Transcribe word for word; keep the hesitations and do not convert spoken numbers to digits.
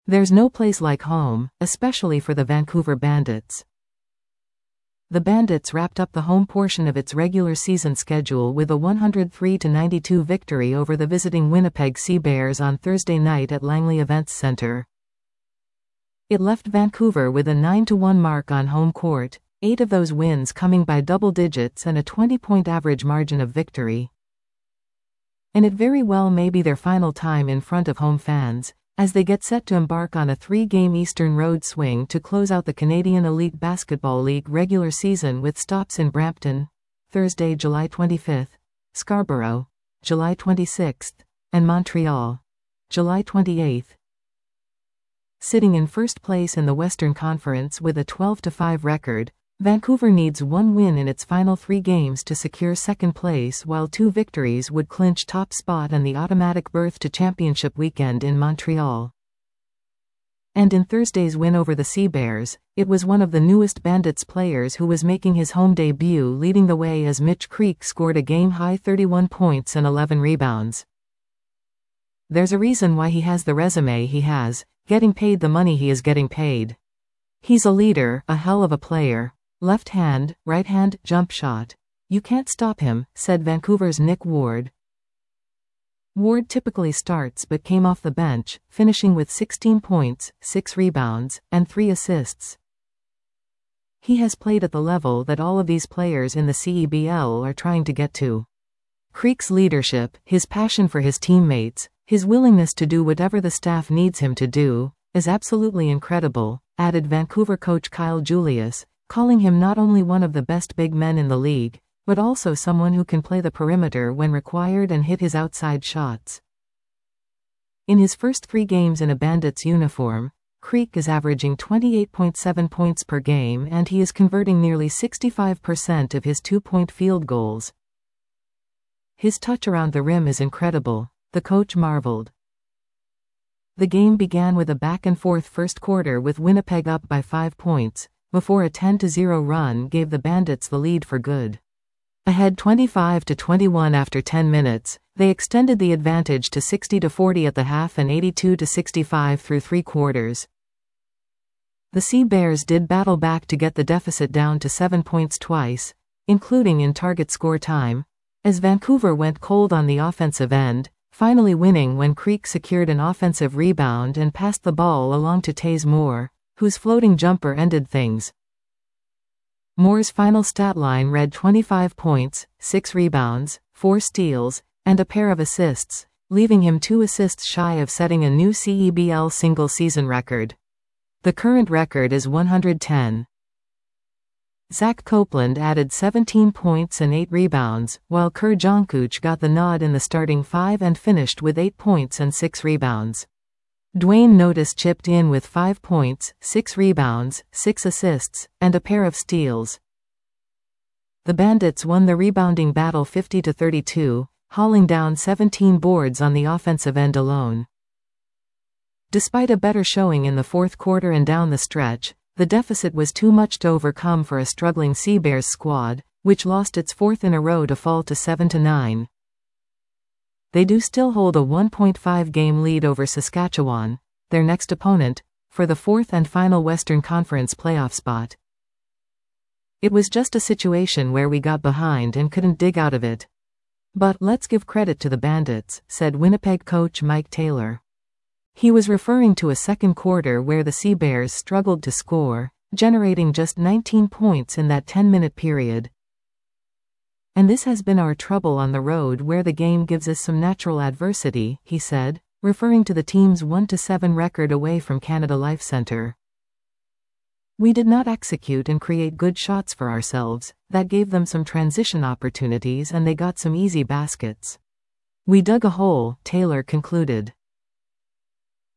There's no place like home, especially for the Vancouver Bandits. The Bandits wrapped up the home portion of its regular season schedule with a one hundred three to ninety-two victory over the visiting Winnipeg Sea Bears on Thursday night at Langley Events Centre. It left Vancouver with a nine to one mark on home court, eight of those wins coming by double digits and a twenty-point average margin of victory. And it very well may be their final time in front of home fans, as they get set to embark on a three-game Eastern Road swing to close out the Canadian Elite Basketball League regular season with stops in Brampton, Thursday, July twenty-fifth, Scarborough, July twenty-sixth, and Montreal, July twenty-eighth. Sitting in first place in the Western Conference with a twelve to five record, Vancouver needs one win in its final three games to secure second place, while two victories would clinch top spot and the automatic berth to championship weekend in Montreal. And in Thursday's win over the Sea Bears, it was one of the newest Bandits players who was making his home debut leading the way as Mitch Creek scored a game-high thirty-one points and eleven rebounds. There's a reason why he has the resume he has, getting paid the money he is getting paid. He's a leader, a hell of a player. Left hand, right hand, jump shot. You can't stop him, said Vancouver's Nick Ward. Ward typically starts but came off the bench, finishing with sixteen points, six rebounds, and three assists. He has played at the level that all of these players in the C E B L are trying to get to. Creek's leadership, his passion for his teammates, his willingness to do whatever the staff needs him to do, is absolutely incredible, added Vancouver coach Kyle Julius, calling him not only one of the best big men in the league, but also someone who can play the perimeter when required and hit his outside shots. In his first three games in a Bandits uniform, Creek is averaging twenty-eight point seven points per game and he is converting nearly sixty-five percent of his two-point field goals. His touch around the rim is incredible, the coach marveled. The game began with a back-and-forth first quarter with Winnipeg up by five points, before a ten to zero run gave the Bandits the lead for good. Ahead twenty-five to twenty-one after ten minutes, they extended the advantage to sixty to forty at the half and eighty-two to sixty-five through three quarters. The Sea Bears did battle back to get the deficit down to seven points twice, including in target score time, as Vancouver went cold on the offensive end, finally winning when Creek secured an offensive rebound and passed the ball along to Taze Moore, whose floating jumper ended things. Moore's final stat line read twenty-five points, six rebounds, four steals, and a pair of assists, leaving him two assists shy of setting a new C E B L single-season record. The current record is one hundred ten. Zach Copeland added seventeen points and eight rebounds, while Kur Jongkuch got the nod in the starting five and finished with eight points and six rebounds. Dwayne Notice chipped in with five points, six rebounds, six assists, and a pair of steals. The Bandits won the rebounding battle fifty to thirty-two, hauling down seventeen boards on the offensive end alone. Despite a better showing in the fourth quarter and down the stretch, the deficit was too much to overcome for a struggling Sea Bears squad, which lost its fourth in a row to fall to seven to nine. They do still hold a one point five game lead over Saskatchewan, their next opponent, for the fourth and final Western Conference playoff spot. It was just a situation where we got behind and couldn't dig out of it. But let's give credit to the Bandits, said Winnipeg coach Mike Taylor. He was referring to a second quarter where the Sea Bears struggled to score, generating just nineteen points in that ten-minute period. And this has been our trouble on the road where the game gives us some natural adversity, he said, referring to the team's one to seven record away from Canada Life Centre. We did not execute and create good shots for ourselves, that gave them some transition opportunities and they got some easy baskets. We dug a hole, Taylor concluded.